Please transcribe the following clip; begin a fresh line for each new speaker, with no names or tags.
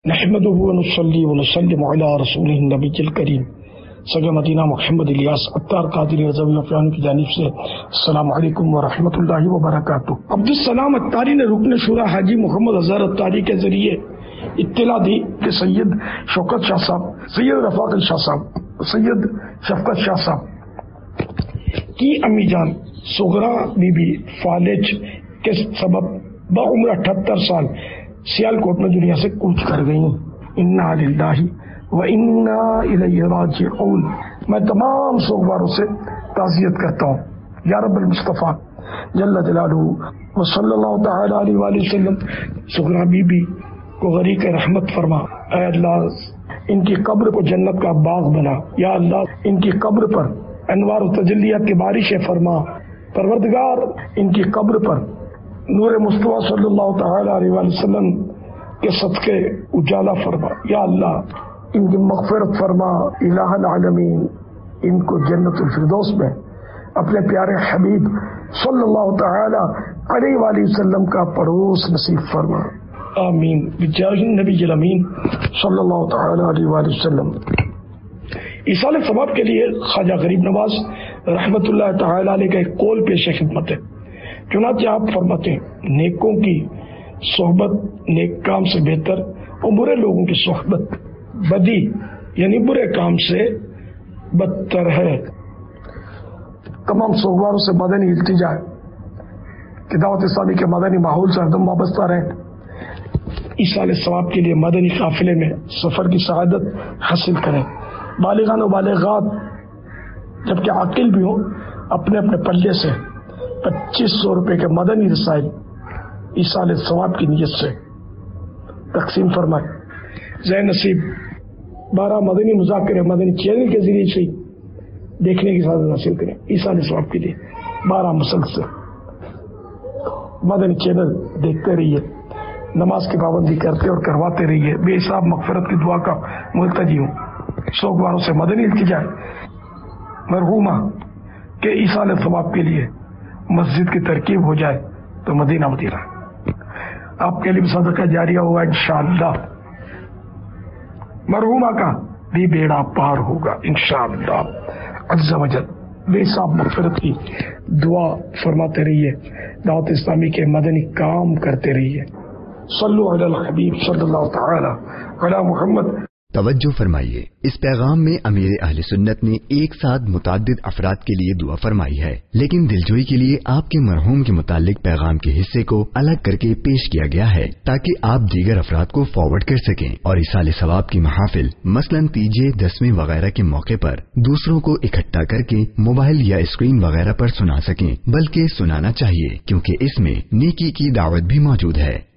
نحمده ونصلي ونسلم على رسوله النبی الکریم سگ مدینہ محمد الیاس عطار قادری رضوی افیان کی جانب سے السلام علیکم ورحمۃ اللہ وبرکاتہ۔ عبدالسلام عطاری نے رکن شورا حاجی محمد اظہر عطاری کے ذریعے اطلاع دی کہ سید شوکت شاہ صاحب، سید رفاق شاہ صاحب، سید شفقت شاہ صاحب کی امی جان صغرا بی بی فالج کے سبب بعمر 78 سال سیال کوٹ میں دنیا سے کوچ کر گئی۔ انا للہ و انا الیہ راجعون۔ میں تمام سوگواروں سے تعزیت کرتا ہوں۔ یا رب المصطفیٰ جل جلالہ و صلی اللہ تعالی علیہ وآلہ وسلم صغرا بی بی کو غریق رحمت فرما۔ اے اللہ ان کی قبر کو جنت کا باغ بنا۔ یا اللہ ان کی قبر پر انوار و تجلیات کی بارشیں فرما۔ پروردگار ان کی قبر پر نور مصطفیٰ صلی اللہ تعالی علیہ وآلہ وسلم کے صدقے اجالا فرما۔ یا اللہ ان کی مغفرت فرما۔ الہ العالمین ان کو جنت الفردوس میں اپنے پیارے حبیب صلی اللہ تعالی علیہ وآلہ وسلم کا پڑوس نصیب فرما۔ آمین بجاہ النبی الامین صلی اللہ تعالی علیہ وآلہ وسلم۔ ایصال ثواب کے لیے خواجہ غریب نواز رحمت اللہ تعالی علیہ کا ایک قول پیش خدمت ہے۔ چنانچہ آپ فرماتے ہیں نیکوں کی صحبت نیک کام سے بہتر اور برے لوگوں کی صحبت بدی یعنی برے کام سے بدتر ہے۔ تمام سوگواروں سے مدنی التجا ہے کہ دعوت اسلامی کے مدنی ماحول سے ہردم وابستہ رہیں، ایصال ثواب کے لیے مدنی قافلے میں سفر کی سعادت حاصل کریں۔ بالغان و بالغات جبکہ عاقل بھی ہوں اپنے اپنے پلے سے 2500 روپے کے مدنی رسائل ایصال ثواب کی نیت سے تقسیم فرمائے۔ ذہن نصیب 12 مدنی مذاکرے مدنی چینل کے ذریعے سے دیکھنے کی سعادت حاصل کریں۔ ایصال ثواب کے لیے 12 مسلسل مدنی چینل دیکھتے رہیے، نماز کی پابندی کرتے اور کرواتے رہیے۔ بے حساب مغفرت کی دعا کا ملتجی ہوں۔ سوگواروں سے مدنی التجا مرحومہ کہ ایصال ثواب کے لیے مسجد کی ترکیب ہو جائے تو مدینہ مدینہ آپ کے لیے صدقہ جاریہ ہوگا انشاءاللہ۔ مرحومہ کا بھی بیڑا پار ہوگا انشاءاللہ عز و جل۔ بے حساب مغفرت کی دعا فرماتے رہیے، دعوت اسلامی کے مدنی کام کرتے رہیے۔ صلو علی الحبیب صلی اللہ تعالی علی محمد۔
توجہ فرمائیے، اس پیغام میں امیر اہل سنت نے ایک ساتھ متعدد افراد کے لیے دعا فرمائی ہے، لیکن دلجوئی کے لیے آپ کے مرحوم کے متعلق پیغام کے حصے کو الگ کر کے پیش کیا گیا ہے تاکہ آپ دیگر افراد کو فارورڈ کر سکیں اور ایصال ثواب کی محافل مثلاً تیجے 10ویں وغیرہ کے موقع پر دوسروں کو اکٹھا کر کے موبائل یا اسکرین وغیرہ پر سنا سکیں، بلکہ سنانا چاہیے کیونکہ اس میں نیکی کی دعوت بھی موجود ہے۔